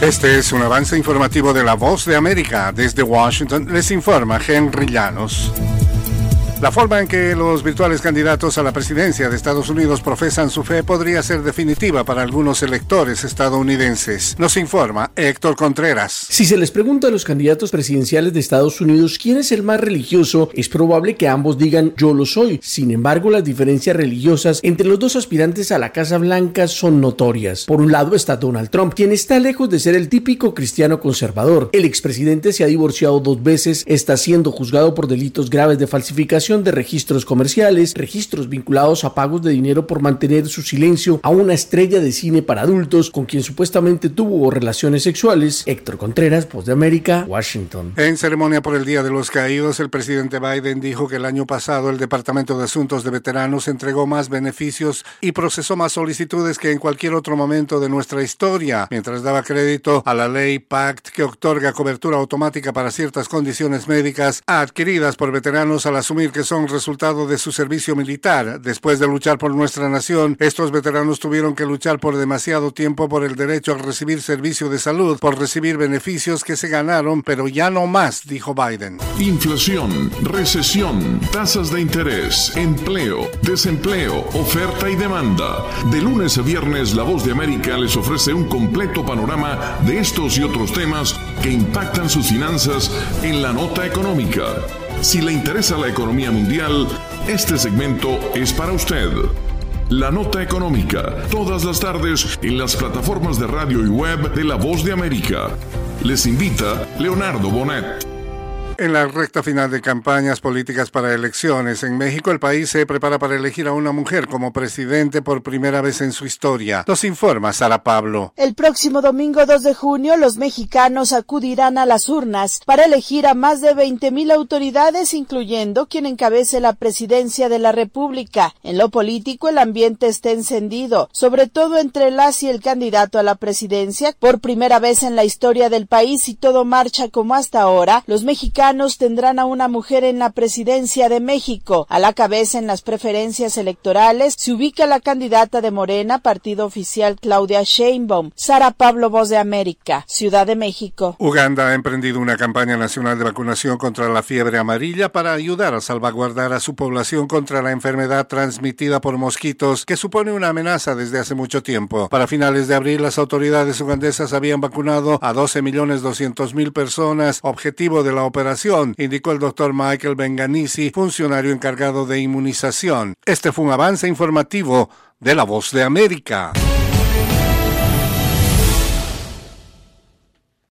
Este es un avance informativo de La Voz de América. Desde Washington les informa Henry Llanos. La forma en que los virtuales candidatos a la presidencia de Estados Unidos profesan su fe podría ser definitiva para algunos electores estadounidenses. Nos informa Héctor Contreras. Si se les pregunta a los candidatos presidenciales de Estados Unidos quién es el más religioso, es probable que ambos digan yo lo soy. Sin embargo, las diferencias religiosas entre los dos aspirantes a la Casa Blanca son notorias. Por un lado está Donald Trump, quien está lejos de ser el típico cristiano conservador. El expresidente se ha divorciado 2 veces, está siendo juzgado por delitos graves de falsificación de registros comerciales, registros vinculados a pagos de dinero por mantener su silencio a una estrella de cine para adultos con quien supuestamente tuvo relaciones sexuales. Héctor Contreras, Voz de América, Washington. En ceremonia por el Día de los Caídos, el presidente Biden dijo que el año pasado el Departamento de Asuntos de Veteranos entregó más beneficios y procesó más solicitudes que en cualquier otro momento de nuestra historia, mientras daba crédito a la ley PACT que otorga cobertura automática para ciertas condiciones médicas adquiridas por veteranos al asumir que son resultado de su servicio militar. Después de luchar por nuestra nación, estos veteranos tuvieron que luchar por demasiado tiempo por el derecho a recibir servicio de salud, por recibir beneficios que se ganaron, pero ya no más, dijo Biden. Inflación, recesión, tasas de interés, empleo, desempleo, oferta y demanda. De lunes a viernes, La Voz de América les ofrece un completo panorama de estos y otros temas que impactan sus finanzas en la nota económica. Si le interesa la economía mundial, este segmento es para usted. La Nota Económica, todas las tardes en las plataformas de radio y web de La Voz de América. Les invita Leonardo Bonet. En la recta final de campañas políticas para elecciones en México, el país se prepara para elegir a una mujer como presidente por primera vez en su historia. Nos informa Sara Pablo. El próximo domingo 2 de junio, los mexicanos acudirán a las urnas para elegir a más de 20,000 autoridades, incluyendo quien encabece la presidencia de la República. En lo político, el ambiente está encendido, sobre todo entre las y el candidato a la presidencia. Por primera vez en la historia del país, si todo marcha como hasta ahora, los mexicanos tendrán a una mujer en la presidencia de México. A la cabeza en las preferencias electorales se ubica la candidata de Morena, partido oficial Claudia Sheinbaum. Sara Pablo, Voz de América, Ciudad de México. Uganda ha emprendido una campaña nacional de vacunación contra la fiebre amarilla para ayudar a salvaguardar a su población contra la enfermedad transmitida por mosquitos que supone una amenaza desde hace mucho tiempo. Para finales de abril, las autoridades ugandesas habían vacunado a 12,200,000 personas, objetivo de la operación, indicó el doctor Michael Benganisi, funcionario encargado de inmunización. Este fue un avance informativo de La Voz de América.